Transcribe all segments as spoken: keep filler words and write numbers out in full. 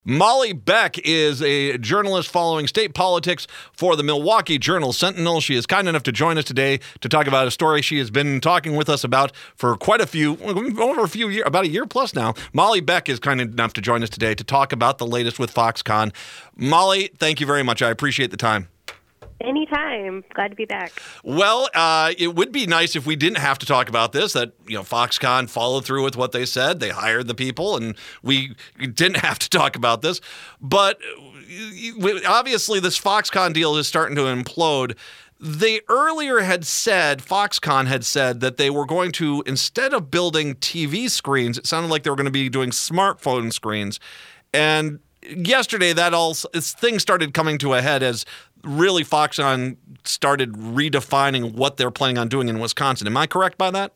Molly Beck is a journalist following state politics for the Milwaukee Journal-Sentinel. She is kind enough to join us today to talk about a story she has been talking with us about for quite a few, over a few years, about a year plus now. Molly Beck is kind enough to join us today to talk about the latest with Foxconn. Molly, thank you very much. I appreciate the time. Anytime. Glad to be back. Well, uh, it would be nice if we didn't have to talk about this, that, you know, Foxconn followed through with what they said. They hired the people, and we didn't have to talk about this. But obviously, this Foxconn deal is starting to implode. They earlier had said, Foxconn had said that they were going to, instead of building T V screens, it sounded like they were going to be doing smartphone screens. And yesterday, that all things started coming to a head as really Foxconn started redefining what they're planning on doing in Wisconsin. Am I correct by that?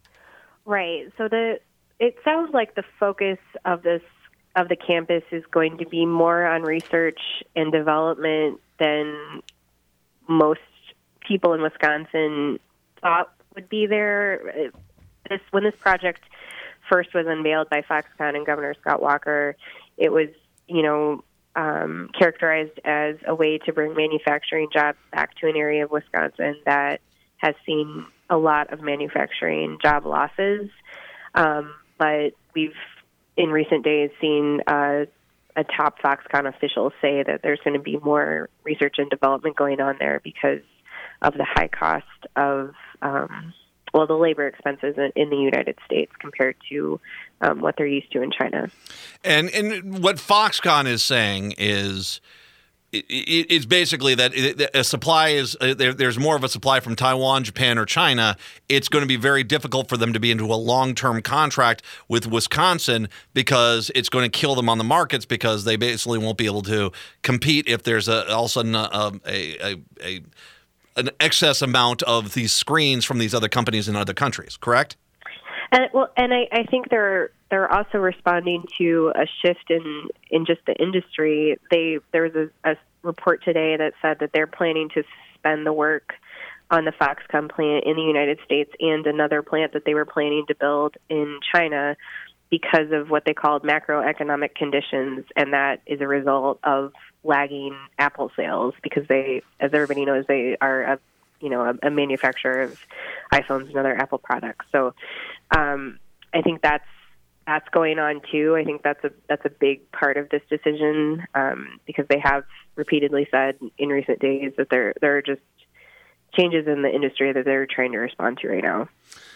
Right. So the it sounds like the focus of this of the campus is going to be more on research and development than most people in Wisconsin thought would be there. This when this project first was unveiled by Foxconn and Governor Scott Walker, it was, you know, Um, characterized as a way to bring manufacturing jobs back to an area of Wisconsin that has seen a lot of manufacturing job losses. Um, but we've, in recent days, seen uh, a top Foxconn official say that there's going to be more research and development going on there because of the high cost of um, well, the labor expenses in the United States compared to um, what they're used to in China. And and what Foxconn is saying is it, it, it's basically that a supply is uh, there, there's more of a supply from Taiwan, Japan, or China. It's going to be very difficult for them to be into a long-term contract with Wisconsin because it's going to kill them on the markets because they basically won't be able to compete if there's a, all of a sudden a, a, a, a an excess amount of these screens from these other companies in other countries, correct? And, well, and I, I think they're they're also responding to a shift in, in just the industry. They there was a, a report today that said that they're planning to suspend the work on the Foxconn plant in the United States and another plant that they were planning to build in China because of what they called macroeconomic conditions, and that is a result of lagging Apple sales because they, as everybody knows, they are a you know a, a manufacturer of iPhones and other Apple products. So um, I think that's that's going on too. I think that's a that's a big part of this decision um, because they have repeatedly said in recent days that there there are just changes in the industry that they're trying to respond to right now.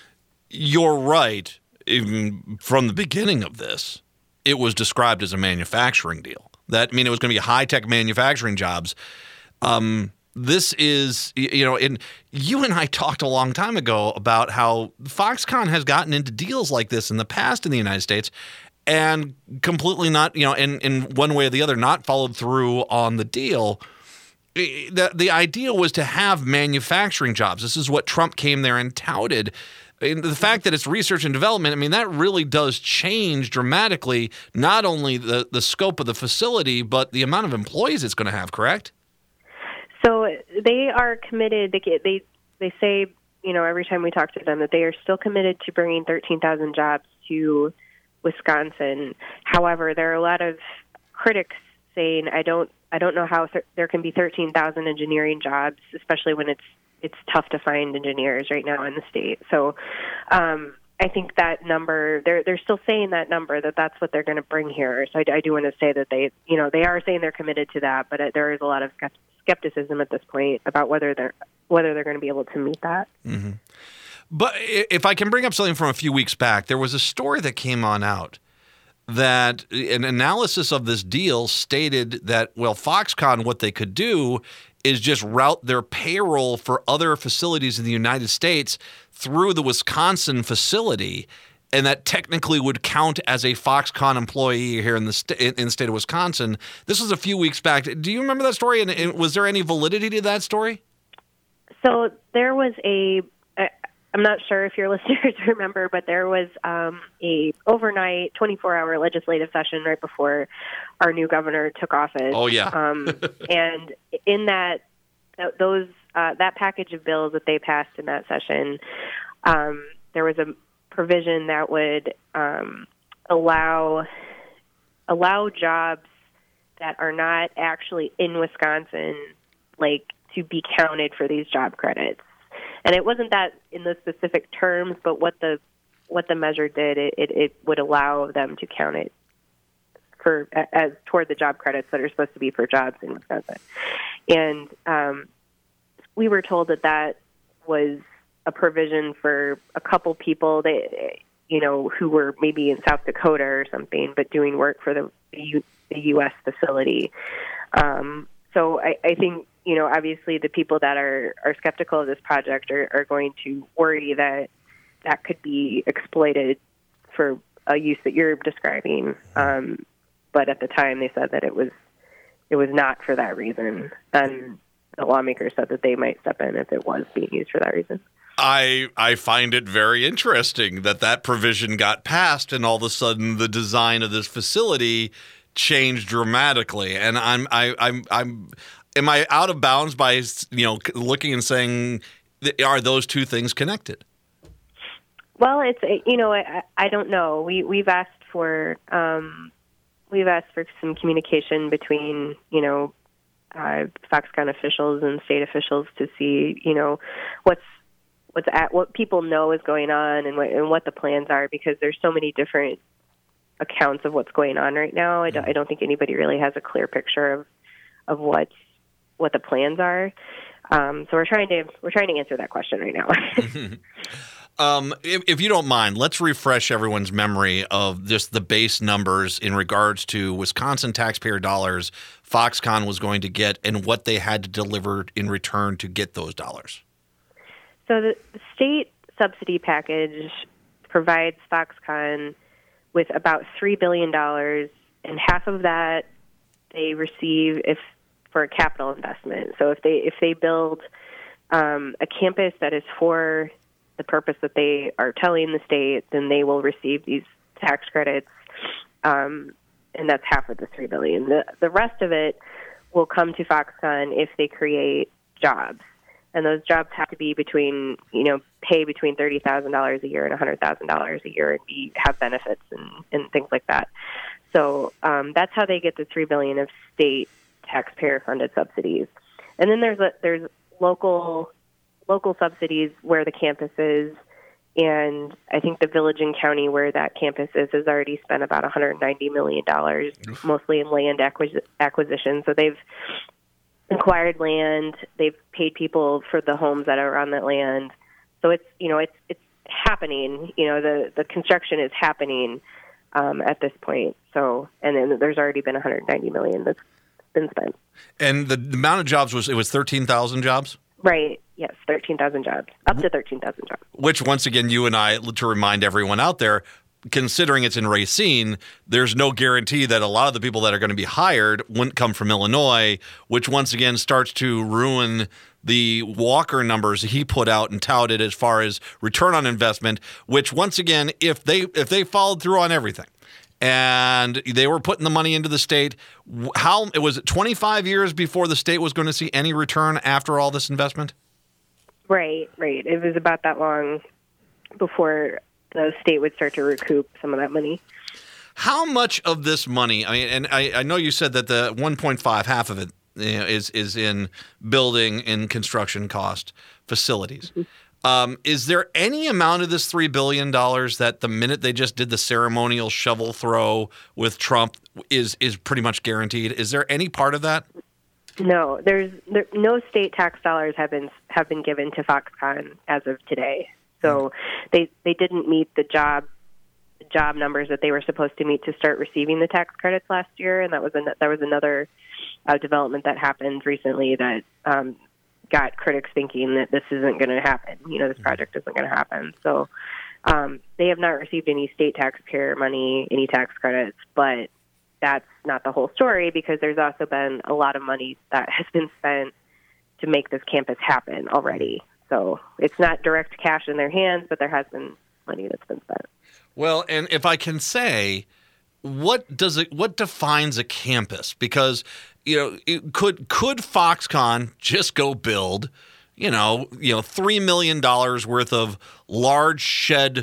You're right. Even from the beginning of this, it was described as a manufacturing deal. That I mean, it was going to be high-tech manufacturing jobs. Um, this is, you know, and you and I talked a long time ago about how Foxconn has gotten into deals like this in the past in the United States and completely not, you know, in, in one way or the other, not followed through on the deal. The, the idea was to have manufacturing jobs. This is what Trump came there and touted. And the fact that it's research and development, I mean, that really does change dramatically not only the, the scope of the facility, but the amount of employees it's going to have, correct? So they are committed. They, they, they say, you know, every time we talk to them that they are still committed to bringing thirteen thousand jobs to Wisconsin. However, there are a lot of critics saying, I don't, I don't know how th- there can be thirteen thousand engineering jobs, especially when it's it's tough to find engineers right now in the state. So um, I think that number, they're they're still saying that number, that that's what they're going to bring here. So I, I do want to say that they, you know, they are saying they're committed to that, but there is a lot of skepticism at this point about whether they're whether they're going to be able to meet that. Mm-hmm. But if I can bring up something from a few weeks back, there was a story that came on out that an analysis of this deal stated that, well, Foxconn, what they could do is just route their payroll for other facilities in the United States through the Wisconsin facility, and that technically would count as a Foxconn employee here in the st- in the state of Wisconsin. This was a few weeks back. Do you remember that story? And, and was there any validity to that story? So there was a. I'm not sure if your listeners remember, but there was um, a overnight twenty-four hour legislative session right before our new governor took office. Oh yeah. um, and in that, th- those uh, that package of bills that they passed in that session, um, there was a provision that would um, allow allow jobs that are not actually in Wisconsin, like, to be counted for these job credits. And it wasn't that in the specific terms, but what the what the measure did, it, it, it would allow them to count it for as toward the job credits that are supposed to be for jobs in Wisconsin. And um, we were told that that was a provision for a couple people that, you know, who were maybe in South Dakota or something, but doing work for the, U, the U S facility. Um, so I, I think, you know, obviously the people that are, are skeptical of this project are, are going to worry that that could be exploited for a use that you're describing. Um, but at the time they said that it was it was not for that reason. And the lawmakers said that they might step in if it was being used for that reason. I I find it very interesting that that provision got passed and all of a sudden the design of this facility changed dramatically. And I'm I I'm I'm am I out of bounds by, you know, looking and saying, are those two things connected? Well, it's, you know, I, I don't know. We we've asked for um, we've asked for some communication between, you know, uh, Foxconn officials and state officials to see, you know, what's what's at what people know is going on and what and what the plans are, because there's so many different accounts of what's going on right now. I don't, I don't think anybody really has a clear picture of of what what the plans are. Um, so we're trying to we're trying to answer that question right now. Um, if, if you don't mind, let's refresh everyone's memory of just the base numbers in regards to Wisconsin taxpayer dollars Foxconn was going to get and what they had to deliver in return to get those dollars. So the state subsidy package provides Foxconn with about three billion dollars, and half of that they receive if for a capital investment. So if they if they build um, a campus that is for the purpose that they are telling the state, then they will receive these tax credits, um, and that's half of the three billion dollars. The, the rest of it will come to Foxconn if they create jobs, and those jobs have to be between, you know, pay between thirty thousand dollars a year and one hundred thousand dollars a year and be, have benefits and, and things like that. So um, that's how they get the three billion dollars of state taxpayer-funded subsidies. And then there's a, there's local local subsidies where the campus is, and I think the village and county where that campus is has already spent about one hundred ninety million dollars, Oof. mostly in land acquis- acquisition. So they've acquired land, they've paid people for the homes that are on that land. So it's, you know, it's it's happening. You know, the, the construction is happening um, at this point. So, and then there's already been one hundred ninety million dollars that's been spent. And the, the amount of jobs was, it was thirteen thousand jobs? Right. Yes, thirteen thousand jobs, up to thirteen thousand jobs. Which, once again, you and I, to remind everyone out there, considering it's in Racine, there's no guarantee that a lot of the people that are going to be hired wouldn't come from Illinois, which, once again, starts to ruin the Walker numbers he put out and touted as far as return on investment, which, once again, if they if they followed through on everything, and they were putting the money into the state, how it was twenty-five years before the state was going to see any return after all this investment? Right, right. It was about that long before the state would start to recoup some of that money. How much of this money, I mean, and I, I know you said that the one point five, half of it, you know, is is in building and construction cost facilities. Mm-hmm. Um, is there any amount of this three billion dollars that the minute they just did the ceremonial shovel throw with Trump is is pretty much guaranteed? Is there any part of that? No, there's there, no state tax dollars have been have been given to Foxconn as of today. So they they didn't meet the job job numbers that they were supposed to meet to start receiving the tax credits last year, and that was an, that was another uh, development that happened recently that um, got critics thinking that this isn't going to happen. You know, this project isn't going to happen. So um, they have not received any state taxpayer money, any tax credits, but that's not the whole story, because there's also been a lot of money that has been spent to make this campus happen already. So it's not direct cash in their hands, but there has been money that's been spent. Well, and if I can say, what does it? What defines a campus? Because, you know, it could could Foxconn just go build, you know, you know, three million dollars worth of large shed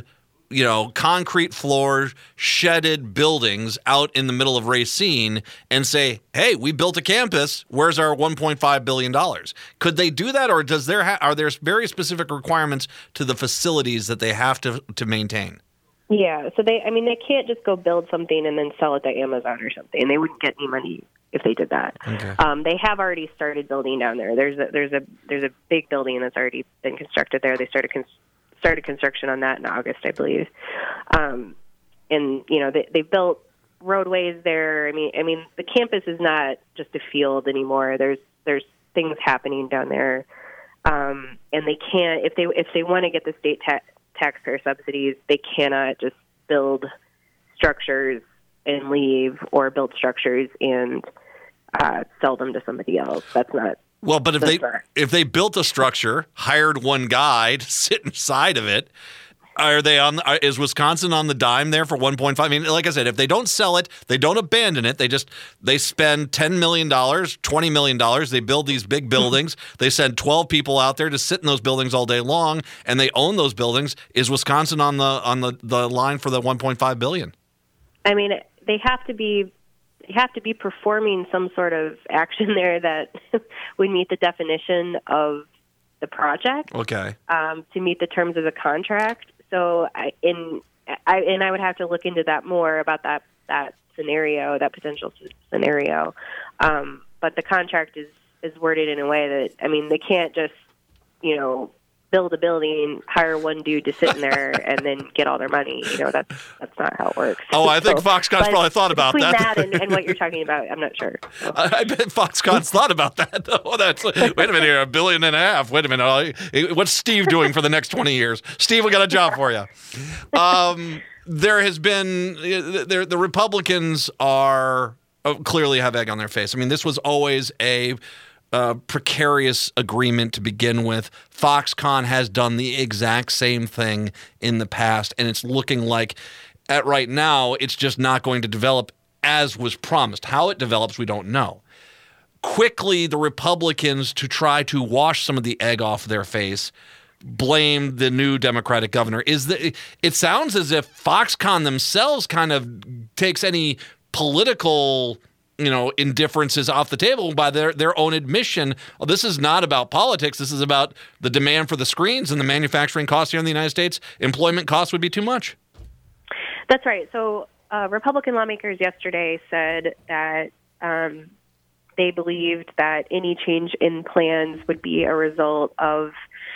you know, concrete floor, shedded buildings out in the middle of Racine and say, hey, we built a campus. Where's our one point five billion dollars? Could they do that, or does there ha- are there very specific requirements to the facilities that they have to, to maintain? Yeah, so they, I mean, they can't just go build something and then sell it to Amazon or something. They wouldn't get any money if they did that. Okay. Um, they have already started building down there. There's a, there's a there's a big building that's already been constructed there. They started con- started construction on that in August, I believe. Um, and you know, they they built roadways there. I mean, I mean, the campus is not just a field anymore. There's there's things happening down there, um, and they can't if they if they want to get the state ta- taxpayer subsidies, they cannot just build structures and leave, or build structures and uh, sell them to somebody else. That's not. Well, but if they fair. if they built a structure, hired one guy to sit inside of it, are they on? Are, is Wisconsin on the dime there for one point five? I mean, like I said, if they don't sell it, they don't abandon it. They just they spend ten million dollars, twenty million dollars. They build these big buildings. They send twelve people out there to sit in those buildings all day long, and they own those buildings. Is Wisconsin on the on the, the line for the one point five billion dollars? I mean, they have to be. They have to be performing some sort of action there that would meet the definition of the project. Okay. Um, to meet the terms of the contract. So, I, in I and I would have to look into that more about that that scenario, that potential scenario. Um, but the contract is is worded in a way that, I mean, they can't just, you know, build a building, hire one dude to sit in there, and then get all their money. You know, that's that's not how it works. Oh, I think so, Foxconn's probably thought about between that. that and, and what you're talking about, I'm not sure. So. I, I bet Foxconn's thought about that. Oh, that's wait a minute here, a billion and a half. Wait a minute, what's Steve doing for the next twenty years? Steve, we got a job for you. Um, there has been there, the Republicans are oh, clearly have egg on their face. I mean, this was always a Uh, precarious agreement to begin with. Foxconn has done the exact same thing in the past, and it's looking like at right now it's just not going to develop as was promised. How it develops, we don't know. Quickly, the Republicans, to try to wash some of the egg off their face, blame the new Democratic governor. Is the, it sounds as if Foxconn themselves kind of takes any political you know, indifferences off the table by their, their own admission. Oh, this is not about politics. This is about the demand for the screens and the manufacturing costs here in the United States. Employment costs would be too much. That's right. So uh, Republican lawmakers yesterday said that um, they believed that any change in plans would be a result of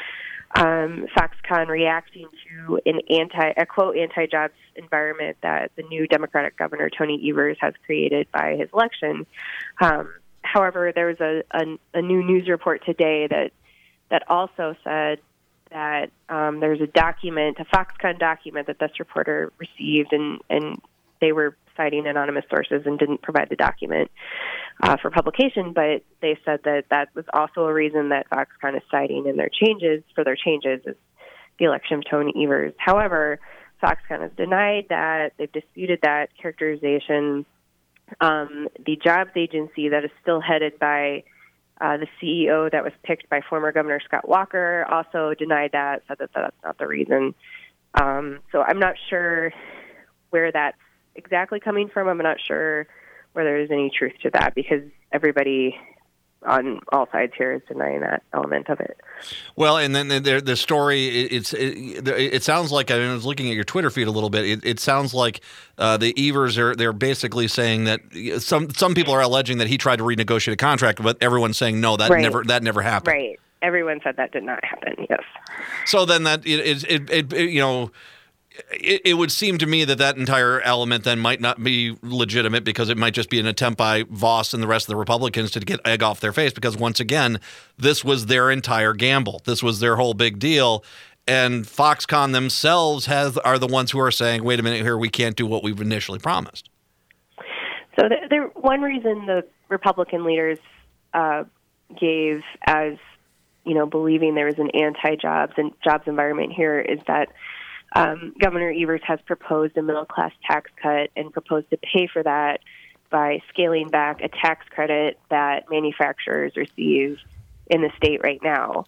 Um, Foxconn reacting to an anti, a quote, anti-jobs environment that the new Democratic governor, Tony Evers, has created by his election. Um, however, there was a, a, a new news report today that that also said that um, there's a document, a Foxconn document that this reporter received, and, and they were citing anonymous sources and didn't provide the document uh, for publication, but they said that that was also a reason that Foxconn is citing in their changes, for their changes, is the election of Tony Evers. However, Foxconn has denied that. They've disputed that characterization. Um, the jobs agency that is still headed by uh, the C E O that was picked by former Governor Scott Walker also denied that, said that that's not the reason. Um, so I'm not sure where that's exactly coming from. I'm not sure whether there's any truth to that, because everybody on all sides here is denying that element of it. Well, and then the, the story, it, it's it, it sounds like, I, mean, I was looking at your Twitter feed a little bit, it, it sounds like uh, the Evers are they're basically saying that some some people are alleging that he tried to renegotiate a contract, but everyone's saying no, that right. never that never happened. Right. Everyone said that did not happen. Yes. So then that it it, it, it you know. It, it would seem to me that that entire element then might not be legitimate, because it might just be an attempt by Voss and the rest of the Republicans to get egg off their face, because once again, this was their entire gamble. This was their whole big deal. And Foxconn themselves has are the ones who are saying, wait a minute here, we can't do what we've initially promised. So the, the, one reason the Republican leaders uh, gave as, you know, believing there is an anti-jobs and jobs environment here is that Um, Governor Evers has proposed a middle-class tax cut and proposed to pay for that by scaling back a tax credit that manufacturers receive in the state right now.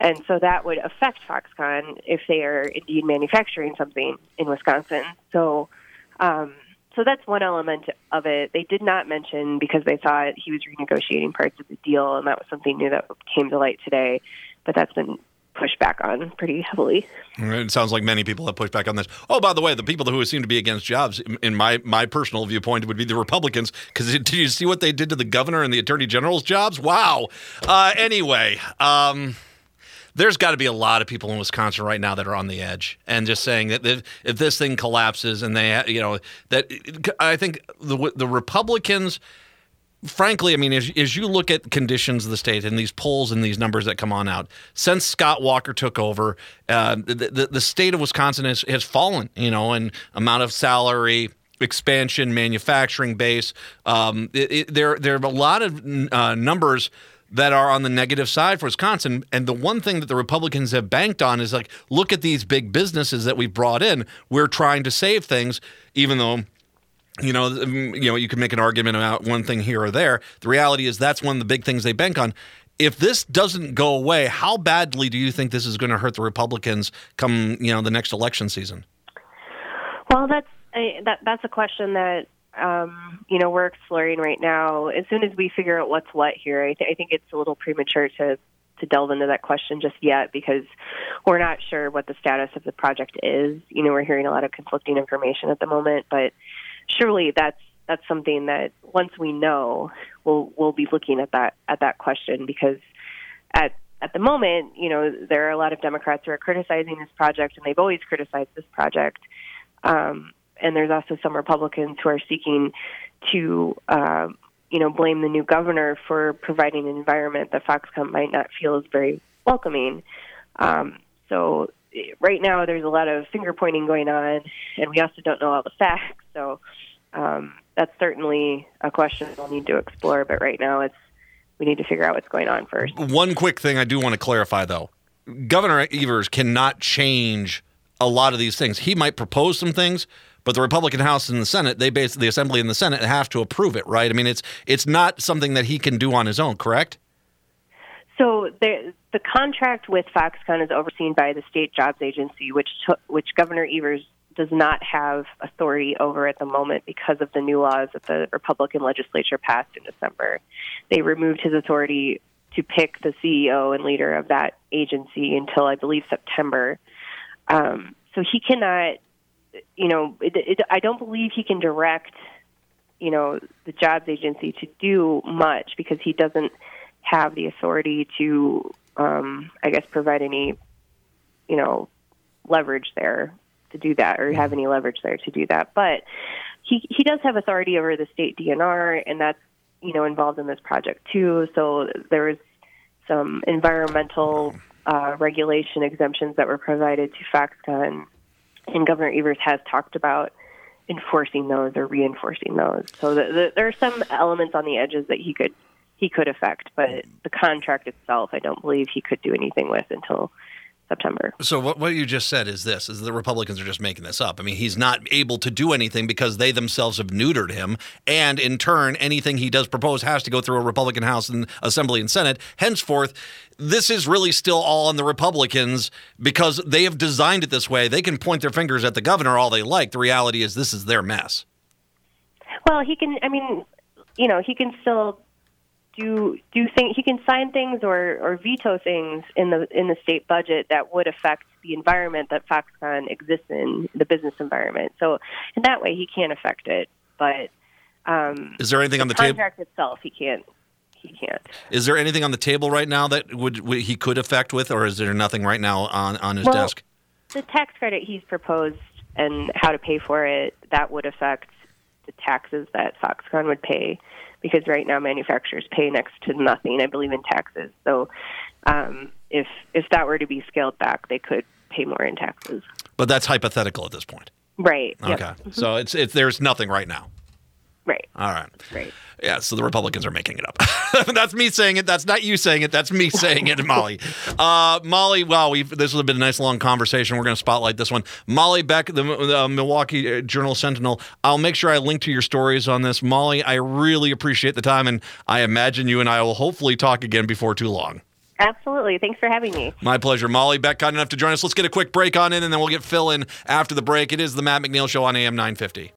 And so that would affect Foxconn if they are indeed manufacturing something in Wisconsin. So um, so that's one element of it. They did not mention, because they thought he was renegotiating parts of the deal, and that was something new that came to light today. But that's been pushed back on pretty heavily. It sounds like many people have pushed back on this. Oh, by the way, the people who seem to be against jobs, in my my personal viewpoint, would be the Republicans, because did you see what they did to the governor and the attorney general's jobs? Wow. Uh, anyway, um, there's got to be a lot of people in Wisconsin right now that are on the edge and just saying that if, if this thing collapses and they, you know, that I think the the Republicans. Frankly, I mean, as, as you look at conditions of the state and these polls and these numbers that come on out, since Scott Walker took over, uh, the, the the state of Wisconsin has, has fallen, you know, in amount of salary, expansion, manufacturing base. Um, it, it, there, there are a lot of uh, numbers that are on the negative side for Wisconsin. And the one thing that the Republicans have banked on is like, look at these big businesses that we've brought in. We're trying to save things, even though You know, you know, you can make an argument about one thing here or there. The reality is that's one of the big things they bank on. If this doesn't go away, how badly do you think this is going to hurt the Republicans come, you know, the next election season? Well, that's a, that that's a question that um, you know we're exploring right now. As soon as we figure out what's what here, I, th- I think it's a little premature to to delve into that question just yet, because we're not sure what the status of the project is. You know, we're hearing a lot of conflicting information at the moment, but surely that's that's something that once we know, we'll we'll be looking at that at that question, because at at the moment, you know, there are a lot of Democrats who are criticizing this project, and they've always criticized this project. Um, and there's also some Republicans who are seeking to, uh, you know, blame the new governor for providing an environment that Foxconn might not feel is very welcoming. Um, so right now, there's a lot of finger pointing going on, and we also don't know all the facts. So um, that's certainly a question we'll need to explore. But right now, it's we need to figure out what's going on first. One quick thing I do want to clarify, though. Governor Evers cannot change a lot of these things. He might propose some things, but the Republican House and the Senate, they base the Assembly and the Senate have to approve it, right? I mean, it's it's not something that he can do on his own, correct? So the the contract with Foxconn is overseen by the State Jobs Agency, which which Governor Evers does not have authority over at the moment because of the new laws that the Republican legislature passed in December. They removed his authority to pick the C E O and leader of that agency until, I believe, September. Um, so he cannot, you know, it, it, I don't believe he can direct, you know, the jobs agency to do much, because he doesn't have the authority to, um, I guess, provide any, you know, leverage there to do that, or have any leverage there to do that. But he he does have authority over the state D N R, and that's, you know, involved in this project too. So there was some environmental uh, regulation exemptions that were provided to Foxconn, and Governor Evers has talked about enforcing those or reinforcing those. So the, the, there are some elements on the edges that he could he could affect, but the contract itself, I don't believe he could do anything with until September. So what what you just said is this, is the Republicans are just making this up. I mean, he's not able to do anything because they themselves have neutered him, and in turn, anything he does propose has to go through a Republican House and Assembly and Senate. Henceforth, this is really still all on the Republicans because they have designed it this way. They can point their fingers at the governor all they like. The reality is this is their mess. Well, he can, I mean, you know, he can still do do things. He can sign things or, or veto things in the in the state budget that would affect the environment that Foxconn exists in, the business environment. So in that way, he can affect it. But um, is there anything on the table? Contract itself, he can't. He can't. Is there anything on the table right now that would, would he could affect with, or is there nothing right now on on his well, desk? The tax credit he's proposed and how to pay for it, that would affect the taxes that Foxconn would pay, because right now manufacturers pay next to nothing, I believe, in taxes. So um, if if that were to be scaled back, they could pay more in taxes. But that's hypothetical at this point. Right. Okay. Yep. Mm-hmm. So it's it's there's nothing right now. Right. All right. Right. Yeah, so the Republicans are making it up. That's me saying it. That's not you saying it. That's me saying it, Molly. Uh, Molly, wow, we've, this has been a nice long conversation. We're going to spotlight this one. Molly Beck, the, the Milwaukee Journal Sentinel. I'll make sure I link to your stories on this. Molly, I really appreciate the time, and I imagine you and I will hopefully talk again before too long. Absolutely. Thanks for having me. My pleasure. Molly Beck, kind enough to join us. Let's get a quick break on in, and then we'll get Phil in after the break. It is the Matt McNeil Show on A M nine fifty.